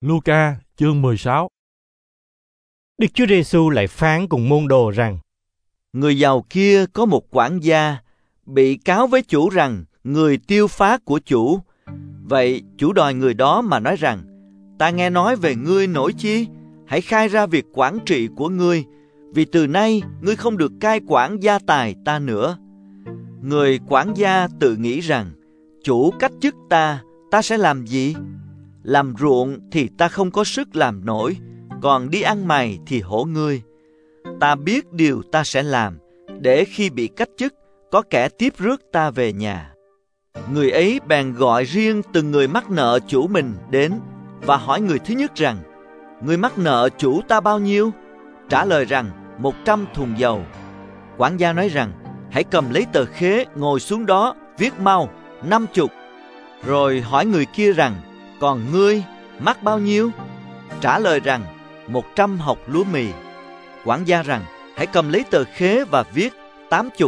Luca chương 16. Đức Chúa Giêsu lại phán cùng môn đồ rằng: Người giàu kia có một quản gia bị cáo với chủ rằng người tiêu phá của chủ. Vậy chủ đòi người đó mà nói rằng: Ta nghe nói về ngươi nổi chi? Hãy khai ra việc quản trị của ngươi, vì từ nay ngươi không được cai quản gia tài ta nữa. Người quản gia tự nghĩ rằng: Chủ cách chức ta sẽ làm gì? Làm ruộng thì ta không có sức làm nổi, còn đi ăn mày thì hổ ngươi. Ta biết điều ta sẽ làm, để khi bị cách chức, có kẻ tiếp rước ta về nhà. Người ấy bèn gọi riêng từng người mắc nợ chủ mình đến, và hỏi người thứ nhất rằng: Ngươi mắc nợ chủ ta bao nhiêu? Trả lời rằng: 100 thùng dầu. Quản gia nói rằng: Hãy cầm lấy tờ khế, ngồi xuống đó, viết mau, 50. Rồi hỏi người kia rằng: Còn ngươi mắc bao nhiêu? Trả lời rằng: 100 hộc lúa mì. Quản gia rằng: Hãy cầm lấy tờ khế và viết 80.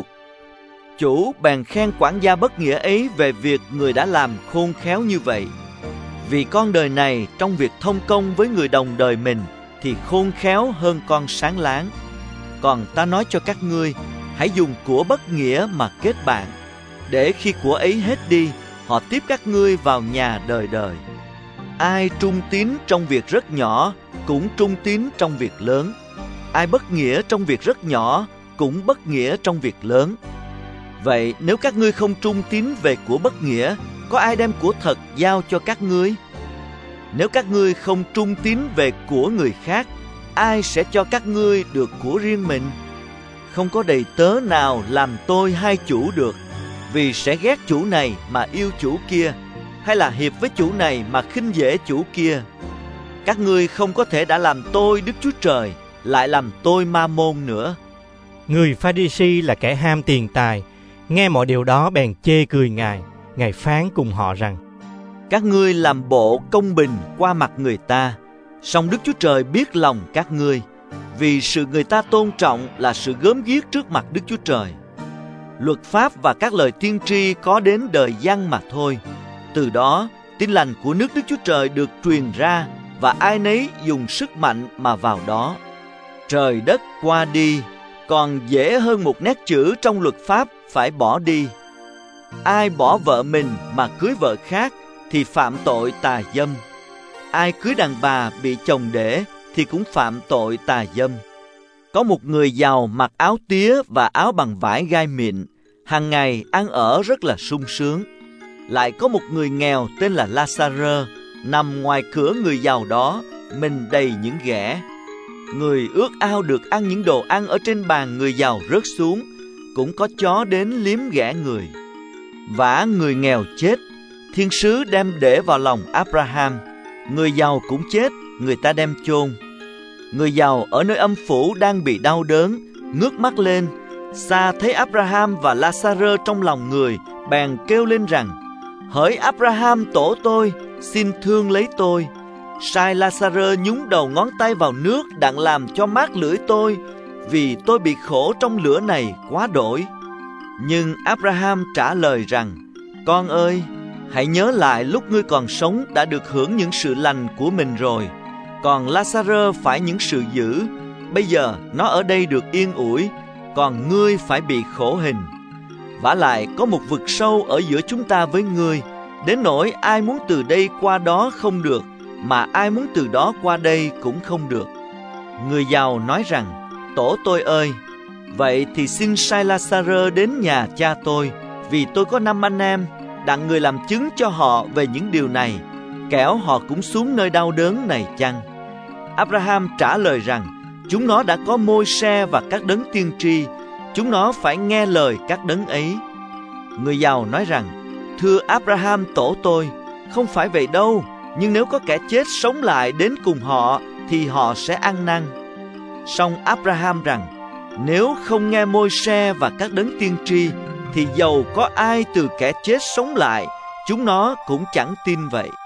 Chủ bèn khen quản gia bất nghĩa ấy về việc người đã làm khôn khéo như vậy. Vì con đời này trong việc thông công với người đồng đời mình thì khôn khéo hơn con sáng láng. Còn ta nói cho các ngươi, hãy dùng của bất nghĩa mà kết bạn, để khi của ấy hết đi, họ tiếp các ngươi vào nhà đời đời. Ai trung tín trong việc rất nhỏ cũng trung tín trong việc lớn. Ai bất nghĩa trong việc rất nhỏ cũng bất nghĩa trong việc lớn. Vậy nếu các ngươi không trung tín về của bất nghĩa, có ai đem của thật giao cho các ngươi? Nếu các ngươi không trung tín về của người khác, ai sẽ cho các ngươi được của riêng mình? Không có đầy tớ nào làm tôi hai chủ được, vì sẽ ghét chủ này mà yêu chủ kia, hay là hiệp với chủ này mà khinh dễ chủ kia. Các ngươi không có thể đã làm tôi Đức Chúa Trời, lại làm tôi Ma-môn nữa. Người Pha-ri-si là kẻ ham tiền tài, nghe mọi điều đó bèn chê cười Ngài. Ngài phán cùng họ rằng: Các ngươi làm bộ công bình qua mặt người ta, song Đức Chúa Trời biết lòng các ngươi, vì sự người ta tôn trọng là sự gớm ghiếc trước mặt Đức Chúa Trời. Luật pháp và các lời tiên tri có đến đời Giăng mà thôi. Từ đó, tin lành của nước Đức Chúa Trời được truyền ra, và ai nấy dùng sức mạnh mà vào đó. Trời đất qua đi, còn dễ hơn một nét chữ trong luật pháp phải bỏ đi. Ai bỏ vợ mình mà cưới vợ khác thì phạm tội tà dâm. Ai cưới đàn bà bị chồng để thì cũng phạm tội tà dâm. Có một người giàu mặc áo tía và áo bằng vải gai mịn, hàng ngày ăn ở rất là sung sướng. Lại có một người nghèo tên là La-sa-rơ, nằm ngoài cửa người giàu đó, mình đầy những ghẻ. Người ước ao được ăn những đồ ăn ở trên bàn người giàu rớt xuống, cũng có chó đến liếm ghẻ người. Vả người nghèo chết, thiên sứ đem để vào lòng Abraham. Người giàu cũng chết, người ta đem chôn. Người giàu ở nơi âm phủ đang bị đau đớn, ngước mắt lên, xa thấy Abraham và La-sa-rơ trong lòng người, bèn kêu lên rằng: Hỡi Abraham tổ tôi, xin thương lấy tôi. Sai La-sa-rơ nhúng đầu ngón tay vào nước đặng làm cho mát lưỡi tôi, vì tôi bị khổ trong lửa này quá đỗi. Nhưng Abraham trả lời rằng: Con ơi, hãy nhớ lại lúc ngươi còn sống đã được hưởng những sự lành của mình rồi, còn La-sa-rơ phải những sự dữ. Bây giờ nó ở đây được yên ủi, còn ngươi phải bị khổ hình. Vả lại có một vực sâu ở giữa chúng ta với ngươi, đến nỗi ai muốn từ đây qua đó không được, mà ai muốn từ đó qua đây cũng không được. Người giàu nói rằng: Tổ tôi ơi, vậy thì xin sai La-sa-rơ đến nhà cha tôi, vì tôi có 5 anh em, đặng người làm chứng cho họ về những điều này, kẻo họ cũng xuống nơi đau đớn này chăng? Abraham trả lời rằng: Chúng nó đã có Môi-se và các đấng tiên tri, chúng nó phải nghe lời các đấng ấy. Người giàu nói rằng: Thưa Abraham tổ tôi, không phải vậy đâu, nhưng nếu có kẻ chết sống lại đến cùng họ, thì họ sẽ ăn năn. Song Abraham rằng: Nếu không nghe Môi-se và các đấng tiên tri, thì dầu có ai từ kẻ chết sống lại, chúng nó cũng chẳng tin vậy.